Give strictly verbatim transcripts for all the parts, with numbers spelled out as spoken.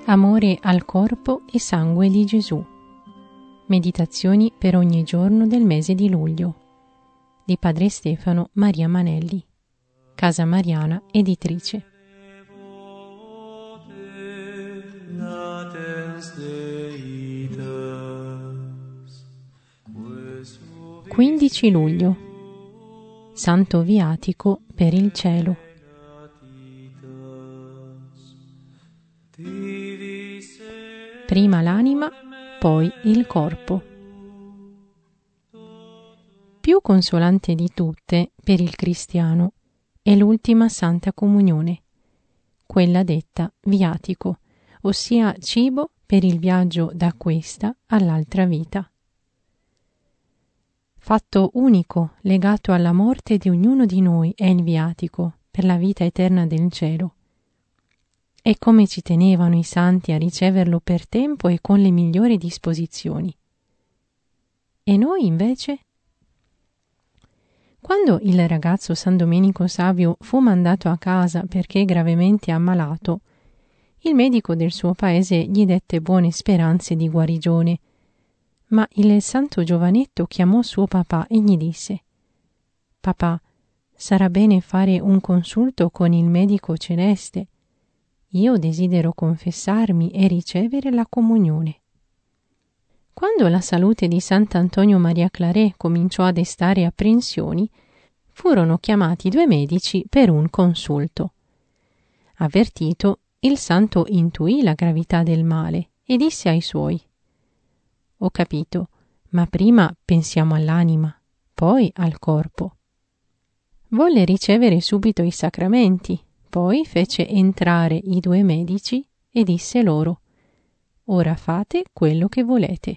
Amore al corpo e sangue di Gesù. Meditazioni per ogni giorno del mese di luglio. Di Padre Stefano Maria Manelli. Casa Mariana Editrice. quindici luglio. Santo Viatico per il cielo. Prima l'anima, poi il corpo. Più consolante di tutte per il cristiano è l'ultima Santa Comunione, quella detta viatico, ossia cibo per il viaggio da questa all'altra vita. Fatto unico legato alla morte di ognuno di noi è il viatico per la vita eterna del cielo. E come ci tenevano i santi a riceverlo per tempo e con le migliori disposizioni. E noi invece? Quando il ragazzo San Domenico Savio fu mandato a casa perché gravemente ammalato, il medico del suo paese gli dette buone speranze di guarigione, ma il santo giovanetto chiamò suo papà e gli disse: «Papà, sarà bene fare un consulto con il medico celeste. Io desidero confessarmi e ricevere la comunione». Quando la salute di Sant'Antonio Maria Claret cominciò a destare apprensioni, furono chiamati due medici per un consulto. Avvertito, il santo intuì la gravità del male e disse ai suoi: «Ho capito, ma prima pensiamo all'anima, poi al corpo». Volle ricevere subito i sacramenti. Poi fece entrare i due medici e disse loro: «Ora fate quello che volete».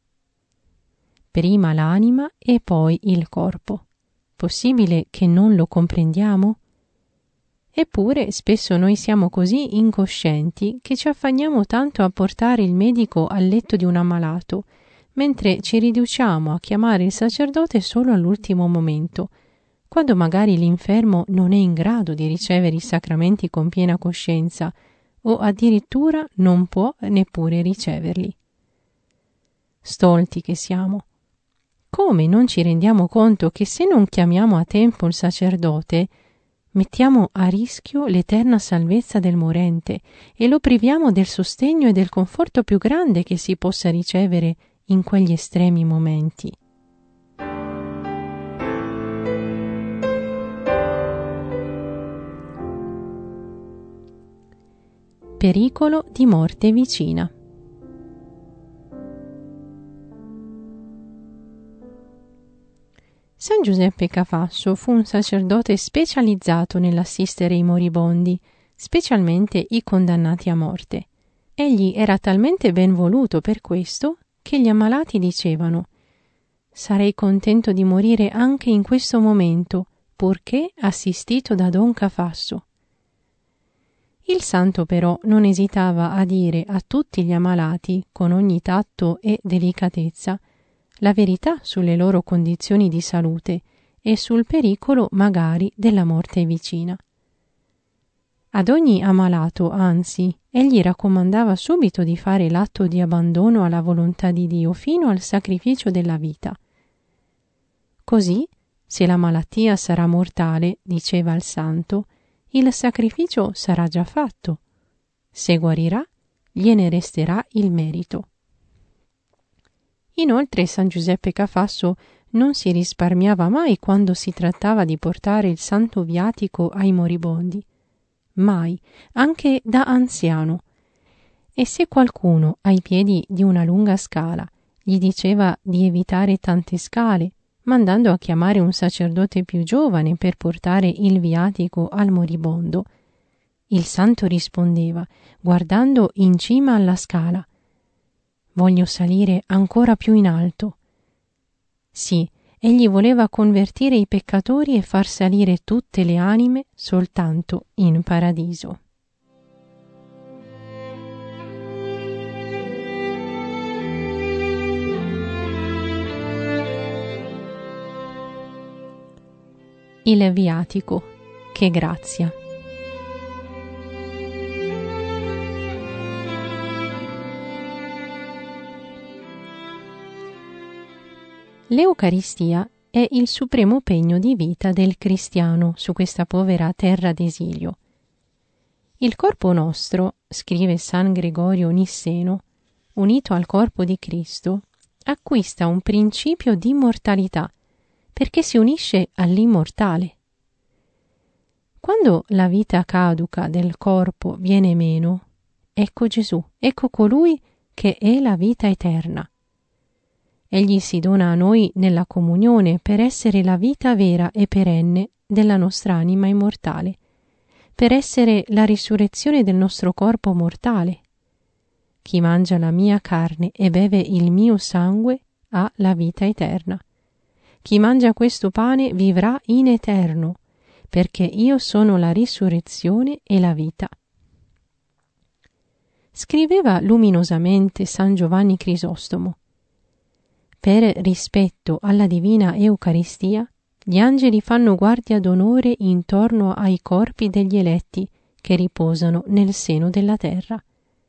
Prima l'anima e poi il corpo. Possibile che non lo comprendiamo? Eppure spesso noi siamo così incoscienti che ci affanniamo tanto a portare il medico al letto di un ammalato, mentre ci riduciamo a chiamare il sacerdote solo all'ultimo momento, quando magari l'infermo non è in grado di ricevere i sacramenti con piena coscienza o addirittura non può neppure riceverli. Stolti che siamo! Come non ci rendiamo conto che se non chiamiamo a tempo il sacerdote, mettiamo a rischio l'eterna salvezza del morente e lo priviamo del sostegno e del conforto più grande che si possa ricevere in quegli estremi momenti? Pericolo di morte vicina. San Giuseppe Cafasso fu un sacerdote specializzato nell'assistere i moribondi, specialmente i condannati a morte. Egli era talmente ben voluto per questo che gli ammalati dicevano: «Sarei contento di morire anche in questo momento, purché assistito da Don Cafasso». Il santo però non esitava a dire a tutti gli ammalati, con ogni tatto e delicatezza, la verità sulle loro condizioni di salute e sul pericolo magari della morte vicina. Ad ogni ammalato, anzi, egli raccomandava subito di fare l'atto di abbandono alla volontà di Dio fino al sacrificio della vita. Così, se la malattia sarà mortale, diceva il santo, il sacrificio sarà già fatto. Se guarirà, gliene resterà il merito. Inoltre San Giuseppe Cafasso non si risparmiava mai quando si trattava di portare il santo viatico ai moribondi. Mai, anche da anziano. E se qualcuno ai piedi di una lunga scala gli diceva di evitare tante scale, mandando a chiamare un sacerdote più giovane per portare il viatico al moribondo, il santo rispondeva, guardando in cima alla scala: «Voglio salire ancora più in alto». Sì, egli voleva convertire i peccatori e far salire tutte le anime soltanto in paradiso. Il viatico, che grazia! L'Eucaristia è il supremo pegno di vita del cristiano su questa povera terra d'esilio. Il corpo nostro, scrive San Gregorio Nisseno, unito al corpo di Cristo, acquista un principio di immortalità, perché si unisce all'immortale. Quando la vita caduca del corpo viene meno, ecco Gesù, ecco colui che è la vita eterna. Egli si dona a noi nella comunione per essere la vita vera e perenne della nostra anima immortale, per essere la risurrezione del nostro corpo mortale. Chi mangia la mia carne e beve il mio sangue ha la vita eterna. Chi mangia questo pane vivrà in eterno, perché io sono la risurrezione e la vita. Scriveva luminosamente San Giovanni Crisostomo: per rispetto alla divina Eucaristia, gli angeli fanno guardia d'onore intorno ai corpi degli eletti che riposano nel seno della terra.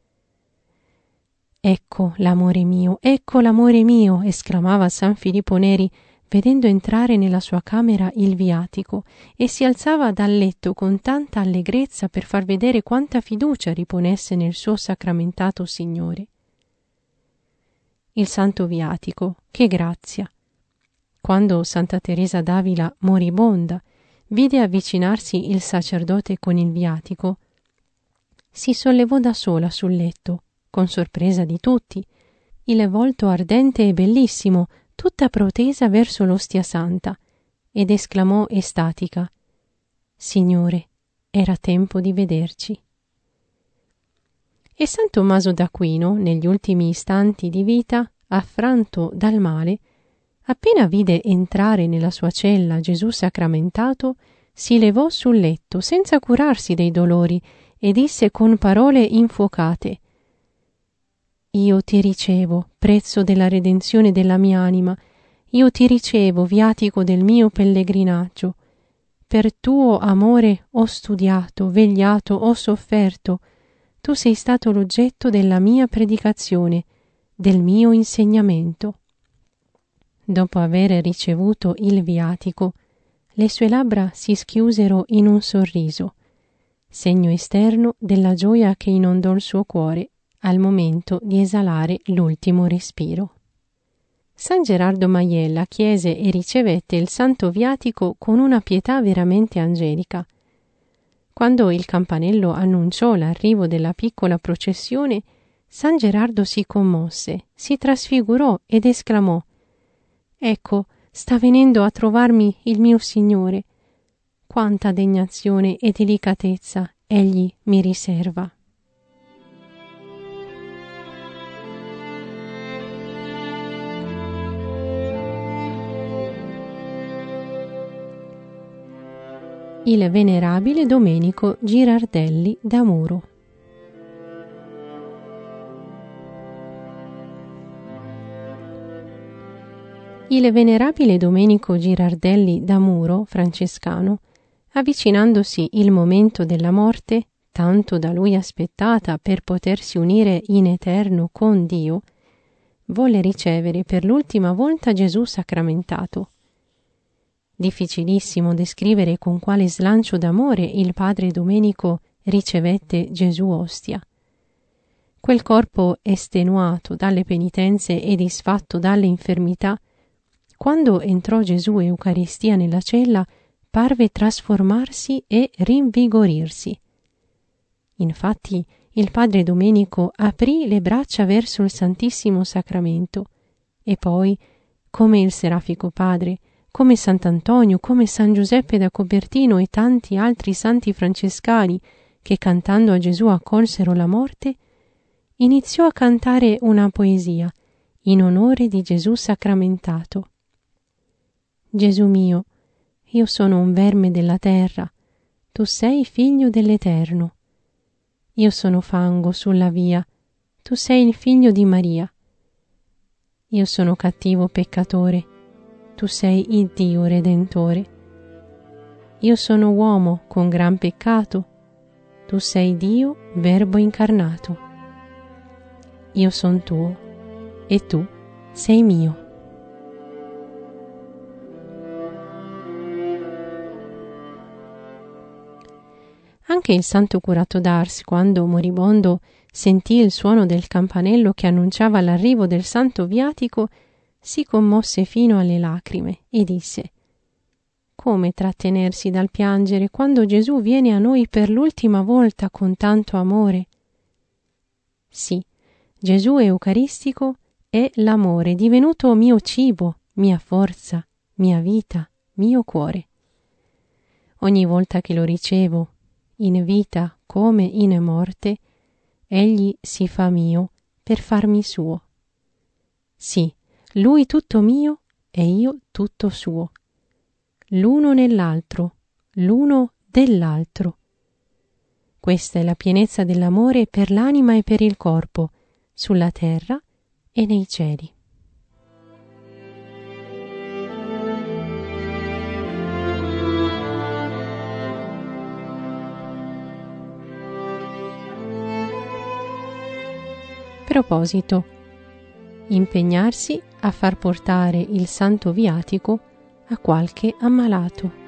Ecco l'amore mio, ecco l'amore mio, esclamava San Filippo Neri, vedendo entrare nella sua camera il viatico, e si alzava dal letto con tanta allegrezza per far vedere quanta fiducia riponesse nel suo sacramentato Signore. Il Santo Viatico, che grazia! Quando Santa Teresa d'Avila, moribonda, vide avvicinarsi il sacerdote con il viatico, si sollevò da sola sul letto, con sorpresa di tutti, il volto ardente e bellissimo, tutta protesa verso l'ostia santa, ed esclamò estatica: Signore, era tempo di vederci. E San Tommaso d'Aquino, negli ultimi istanti di vita, affranto dal male, appena vide entrare nella sua cella Gesù sacramentato, si levò sul letto senza curarsi dei dolori e disse con parole infuocate: Io ti ricevo, prezzo della redenzione della mia anima, io ti ricevo, viatico del mio pellegrinaggio. Per tuo amore ho studiato, vegliato, ho sofferto. Tu sei stato l'oggetto della mia predicazione, del mio insegnamento. Dopo aver ricevuto il viatico, le sue labbra si schiusero in un sorriso, segno esterno della gioia che inondò il suo cuore al momento di esalare l'ultimo respiro. San Gerardo Majella chiese e ricevette il Santo Viatico con una pietà veramente angelica. Quando il campanello annunciò l'arrivo della piccola processione, San Gerardo si commosse, si trasfigurò ed esclamò: Ecco, sta venendo a trovarmi il mio Signore. Quanta degnazione e delicatezza egli mi riserva. Il venerabile Domenico Girardelli da Muro. Il venerabile Domenico Girardelli da Muro, francescano, avvicinandosi il momento della morte, tanto da lui aspettata per potersi unire in eterno con Dio, volle ricevere per l'ultima volta Gesù sacramentato. Difficilissimo descrivere con quale slancio d'amore il padre Domenico ricevette Gesù ostia. Quel corpo estenuato dalle penitenze e disfatto dalle infermità, quando entrò Gesù Eucaristia nella cella, parve trasformarsi e rinvigorirsi. Infatti il padre Domenico aprì le braccia verso il Santissimo Sacramento e poi, come il Serafico Padre, come Sant'Antonio, come San Giuseppe da Copertino e tanti altri santi francescani che cantando a Gesù accolsero la morte, iniziò a cantare una poesia in onore di Gesù sacramentato. Gesù mio, io sono un verme della terra, tu sei figlio dell'Eterno. Io sono fango sulla via, tu sei il figlio di Maria. Io sono cattivo peccatore, tu sei il Dio Redentore. Io sono uomo con gran peccato, tu sei Dio Verbo incarnato. Io son tuo e tu sei mio. Anche il santo curato d'Ars, quando moribondo sentì il suono del campanello che annunciava l'arrivo del santo viatico, si commosse fino alle lacrime e disse: come trattenersi dal piangere quando Gesù viene a noi per l'ultima volta con tanto amore? Sì, Gesù Eucaristico è l'amore divenuto mio cibo, mia forza, mia vita, mio cuore. Ogni volta che lo ricevo, in vita come in morte, egli si fa mio per farmi suo. Sì, lui tutto mio e io tutto suo. L'uno nell'altro, l'uno dell'altro. Questa è la pienezza dell'amore per l'anima e per il corpo, sulla terra e nei cieli. Proposito: impegnarsi a far portare il santo viatico a qualche ammalato.